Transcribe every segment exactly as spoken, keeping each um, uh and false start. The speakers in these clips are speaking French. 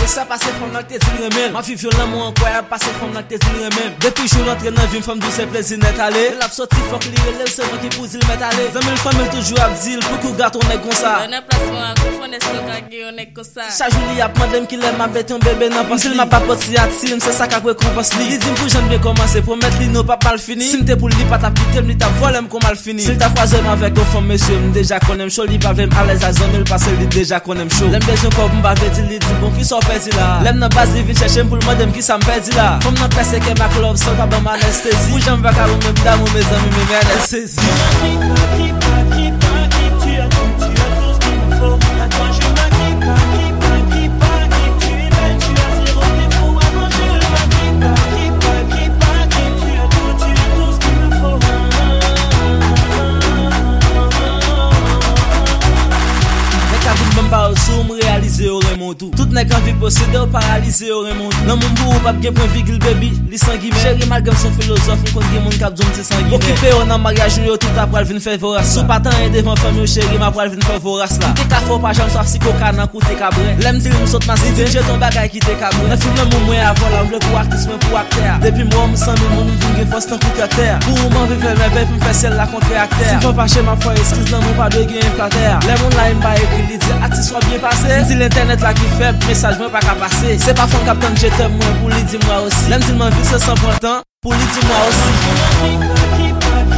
Et ça passe femme dans tes dire même. Ma fille violent moi incroyable passe femme dans tes dire même. Depuis jour l'entrée dans vie femme douce et plaisir net aller. La sortie faut que li relève c'est moi qui pour dire mettre aller. Zami le femme toujours a dire pour que gâteau on est comme ça. On est placement à confondre est on est comme ça. Chaque jour il y a madame qui l'aime ma bête un bébé non pas. S'il m'a pas porté à film c'est ça qu'a récompense li. Il dit pour j'aime bien commencer pour mettre li non pas mal fini. Si m'était pour li pas ta piter li ta volé comme mal fini. S'il t'a croisé avec une femme monsieur déjà connaît chaud li pas même à l'aise à zone parce qu'il déjà connaît chaud. L'aime besoin comme m'pa veut dire li dit bon qui sort perdu là. L'aime dans base vite chercher pour le madame qui ça me perdu là. Comme dans percer que ma club sans pas bon anesthésie. Pour j'aime pas car même dame mes amis mes anesthésie. Zoom réaliser au remont tout. Tout n'est qu'envie posséder ou paralyser au remont tout. Dans mon bout ou pas bien point virgule baby, li sanguiné. Chéri malgré son philosophe, on compte mon cap zone c'est sanguiné. Occupé on en mariage yo tout après vinn faire vorace. Sous pas tant devant famille chéri ma pour vinn faire vorace là. T'es ka faut pas jamais sauf si coca nan côté cabré. L'aime dire me saute massif, j'ai ton bagay qui t'es cabré. Dans film mon moi avant la vle pour artiste pour acteur. Depuis moi me sens mon vinn force tant coup terre. Pour m'en vivre mes bébé me faire celle la contre acteur. Si faut pas chez ma foi excuse non pas de gain plater. Les mon là m'pa écrit li dit artiste soit bien passé. Si l'internet là qui fait message moi pas qu'à passer. C'est pas fond captain je t'aime moi pour lui dire moi aussi. L'aime s'il m'en vie c'est cent pour cent pour lui dire moi aussi.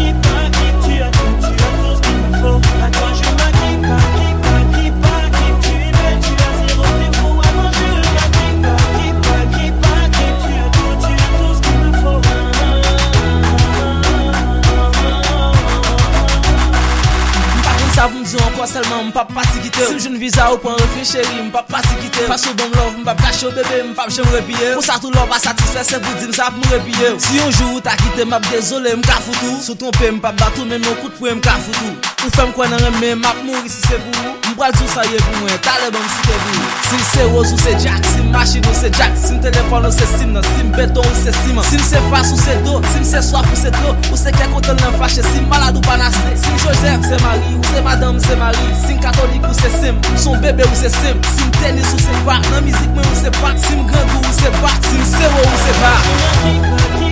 Ça vous me dit encore seulement m'pas pas quitter. Si je ne visa au point réfléchir, m'pas pas quitter. Parce que bon love m'pas cacher au bébé, m'pas jamais repiller. Pour ça tout l'homme pas satisfait, c'est pour dire ça pour me repiller. Si un jour t'as quitté m'a désolé, m'ca foutou. Sous ton pied m'pas battu même mon coup de poing m'ca foutou. Ou femme quoi dans mais m'a mourir si c'est pour vous. M'bral tout ça y est pour moi, t'as les bonnes si c'est vous. Si c'est rose ou c'est jack, si machine ou c'est jack, si téléphone ou c'est sim, si béton ou c'est ciment. Si c'est face ou c'est dos, si c'est soif ou c'est trop, ou c'est quelque côté l'en fâché, si malade ou pas nassé, si Joseph c'est mari ou c'est madame c'est mari. Si catholique ou c'est sim, son bébé ou c'est sim. Si tennis ou c'est pas, dans musique mais ou c'est pas. Si grand ou c'est pas, si c'est ou c'est pas.